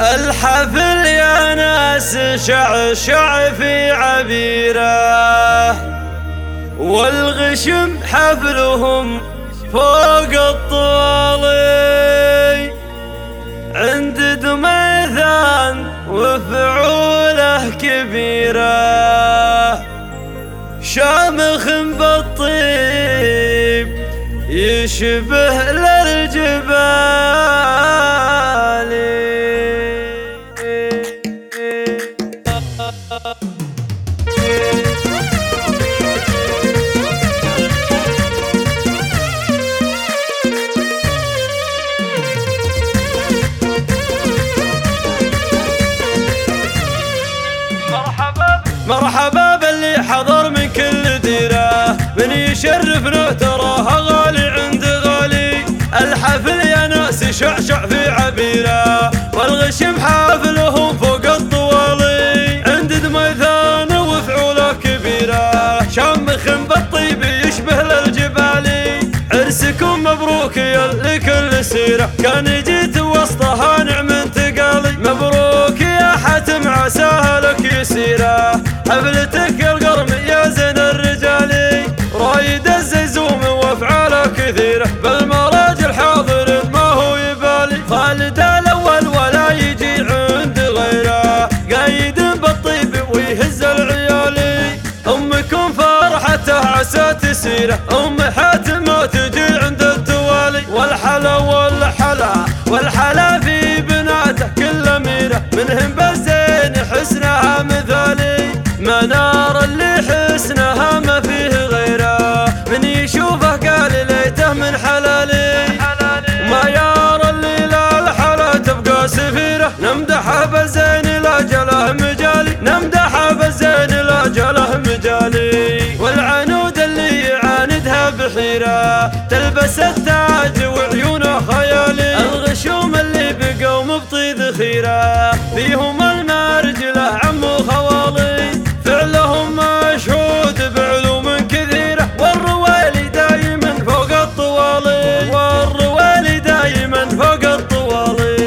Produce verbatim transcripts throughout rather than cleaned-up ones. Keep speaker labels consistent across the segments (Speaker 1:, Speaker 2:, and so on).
Speaker 1: الحفل يا ناس شعشع في عبيره، والغشم حفلهم فوق الطوالي، عند دميثان وفعوله كبيره، شامخ بالطيب يشبه للجبال. مرحبا باللي حضر من كل ديره، من يشرفنا تراها غالي عند غالي. الحفل يا ناس شعشع في عبيره، والغشم حافلهم فوق الطوالي، عند دميثان وفعوله كبيره، شامخ بالطيب يشبه للجبالي. عرسكم مبروك يا لكل سيره، كان جيت وسطها نعم انتقالي. مبروك يا حاتم عساها لك يسيره، حفلتك القرم يا زين الرجالي. رايد الزيزوم وافعاله كثيره، بالمراجل حاضر ما هو يبالي. خالد الاول ولا يجي عند غيره، قايد بالطيب ويهز العيالي. امكم فرحته عسى تسيره، ام حاتم ما تجي عند التوالي. والحلا والحلا والحلا في بناته كل اميره، منهم بالزين حسنها مثالي. منار اللي حسنها ما فيه غيره، من يشوفه قال ليته من حلالي. ما يرى اللي لا الحلا تبقى سفيره، نمدحه بالزين لا جله مجالي، نمدحه بالزين لا جله مجالي. والعنود اللي يعاندها بحيره، تلبس التاج وعيونه خيالي. الغشوم اللي بقوا مبطيد خيره، فيهم المرجله عم خوالي. فعلهم مشهود بعلوم كثيرة، والروالي دايما فوق الطوالي، والروالي دايما فوق الطوالي.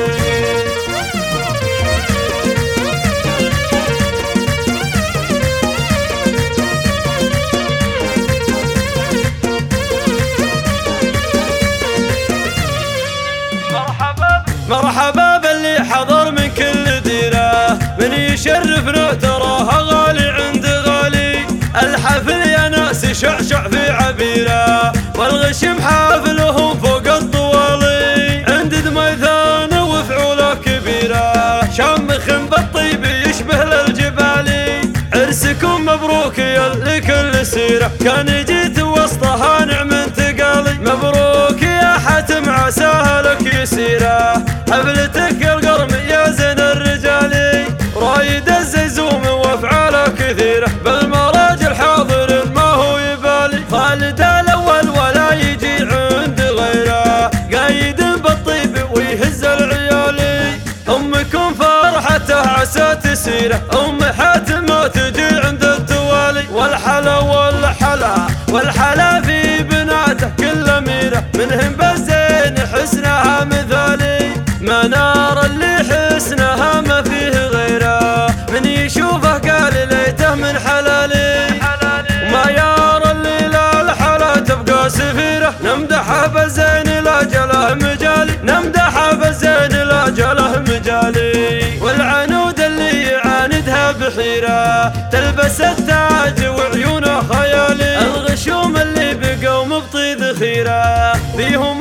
Speaker 1: مرحبا مرحبا باللي حضر من كل ديره، من يشرفنا تراها غالي عند غالي. الحفل يا ناس شعشع في عبيره، والغشم حافلهم فوق الطوالي، عند دميثان وفعوله كبيره، شامخ بالطيب يشبه للجبالي. عرسكم مبروك يا لكل سيره، كان جيت وسطها نعم انتقالي. مبروك يا حاتم عساها لك يسيره، حفلتك القرم يا زين الرجالي. رايد الزيزوم وافعاله كثيره، بالمراجل حاضر ما هو يبالي. خالد الاول ولا يجي عند غيره، قايد بالطيب ويهز العيالي. امكم فرحته عسى تسيره، ام حاتم ما تجي عند التوالي. والحلا والحلا والحلا في بناته كل اميره، منهم بالزين حسنها مثالي. منار اللي حسنها ما فيه غيره، من يشوفه قال ليته من حلالي. ما يرى اللي لا الحلا تبقى سفيره، نمدحه بالزين لا جله مجالي، نمدحه بالزين لا جله مجالي. والعنود اللي يعاندها بحيره، تلبس التاج وعيونه خيالي. الغشوم اللي بقوا مبطيد خيره، فيهم